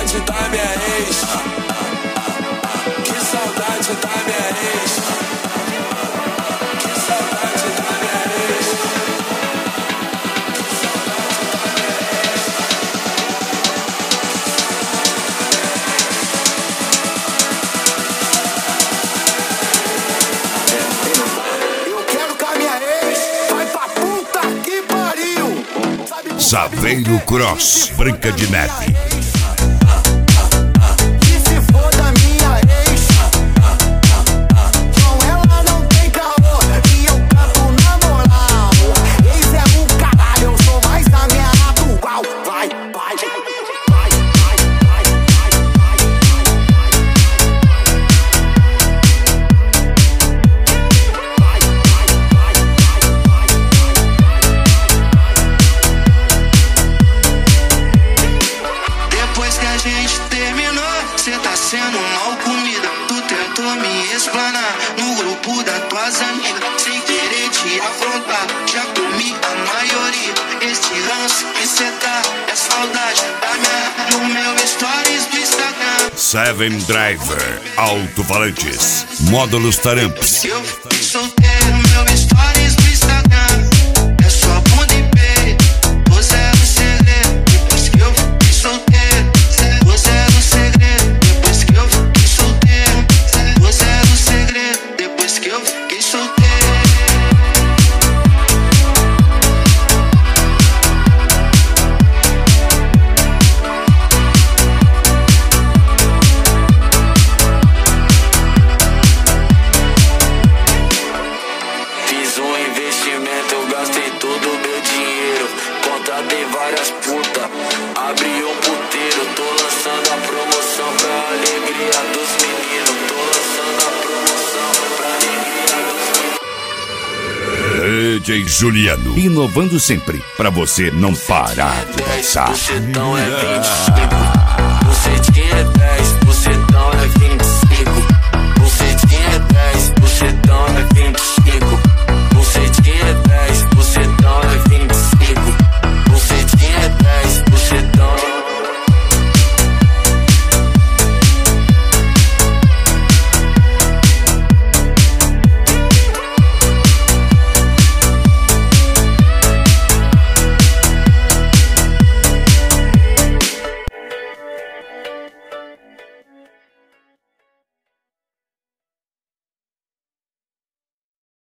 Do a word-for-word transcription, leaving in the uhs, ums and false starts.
saudade da minha ex. Que saudade da minha ex. Que saudade da minha ex. Eu quero que a minha ex vai pra puta que pariu. Saveiro Cross, Branca de Neve. Sendo mal comida, tu tentou me explanar no grupo das tuas amigas, sem querer te afrontar. Já comi a maioria, este ranço que cê tá é saudade da minha. No meu stories do Instagram, Seven Driver, alto-falantes, módulos taramps. eu solteiro, meu stories do Instagram é só bunda e peito, você é o segredo. Depois que eu fiquei solteiro, você é o segredo. Depois que eu fiquei solteiro. Fiz um investimento, gastei todo o meu dinheiro. Contratei várias putas, abri um puteiro. Tô lançando a promoção pra alegria dos meninos. Tô lançando a promoção pra alegria dos meninos. D J Juliano, inovando sempre, pra você não parar de dançar. Então é vinte.